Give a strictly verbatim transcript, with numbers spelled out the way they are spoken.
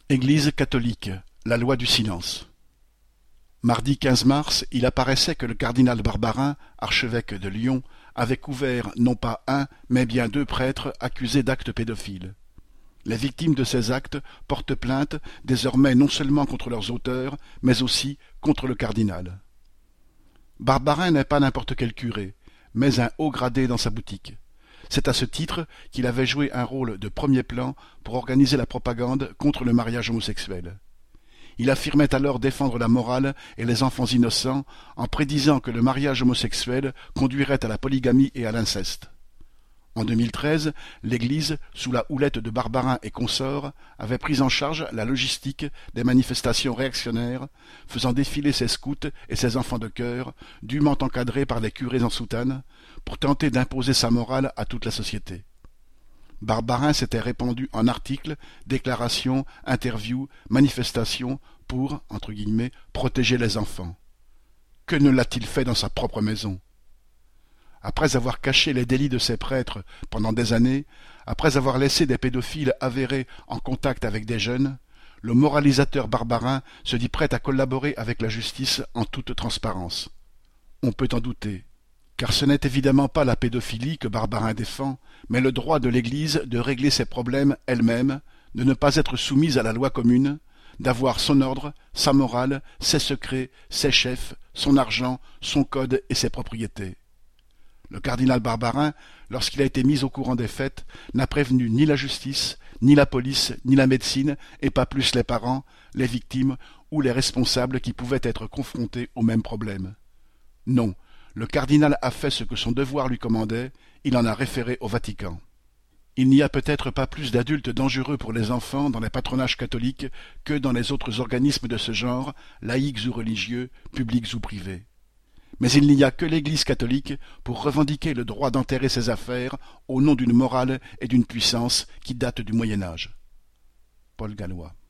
Église catholique, la loi du silence. Mardi quinze mars, il apparaissait que le cardinal Barbarin, archevêque de Lyon, avait couvert non pas un, mais bien deux prêtres accusés d'actes pédophiles. Les victimes de ces actes portent plainte désormais non seulement contre leurs auteurs, mais aussi contre le cardinal. Barbarin n'est pas n'importe quel curé, mais un haut gradé dans sa boutique. C'est à ce titre qu'il avait joué un rôle de premier plan pour organiser la propagande contre le mariage homosexuel. Il affirmait alors défendre la morale et les enfants innocents en prédisant que le mariage homosexuel conduirait à la polygamie et à l'inceste. En deux mille treize, l'Église, sous la houlette de Barbarin et consorts, avait pris en charge la logistique des manifestations réactionnaires, faisant défiler ses scouts et ses enfants de chœur, dûment encadrés par des curés en soutane, pour tenter d'imposer sa morale à toute la société. Barbarin s'était répandu en articles, déclarations, interviews, manifestations pour, entre guillemets, protéger les enfants. Que ne l'a-t-il fait dans sa propre maison ? Après avoir caché les délits de ses prêtres pendant des années, après avoir laissé des pédophiles avérés en contact avec des jeunes, le moralisateur Barbarin se dit prêt à collaborer avec la justice en toute transparence. On peut en douter, car ce n'est évidemment pas la pédophilie que Barbarin défend, mais le droit de l'Église de régler ses problèmes elle-même, de ne pas être soumise à la loi commune, d'avoir son ordre, sa morale, ses secrets, ses chefs, son argent, son code et ses propriétés. Le cardinal Barbarin, lorsqu'il a été mis au courant des faits, n'a prévenu ni la justice, ni la police, ni la médecine, et pas plus les parents, les victimes ou les responsables qui pouvaient être confrontés au même problème. Non, le cardinal a fait ce que son devoir lui commandait, il en a référé au Vatican. Il n'y a peut-être pas plus d'adultes dangereux pour les enfants dans les patronages catholiques que dans les autres organismes de ce genre, laïcs ou religieux, publics ou privés. Mais il n'y a que l'Église catholique pour revendiquer le droit d'enterrer ses affaires au nom d'une morale et d'une puissance qui datent du Moyen Âge. Paul Gallois.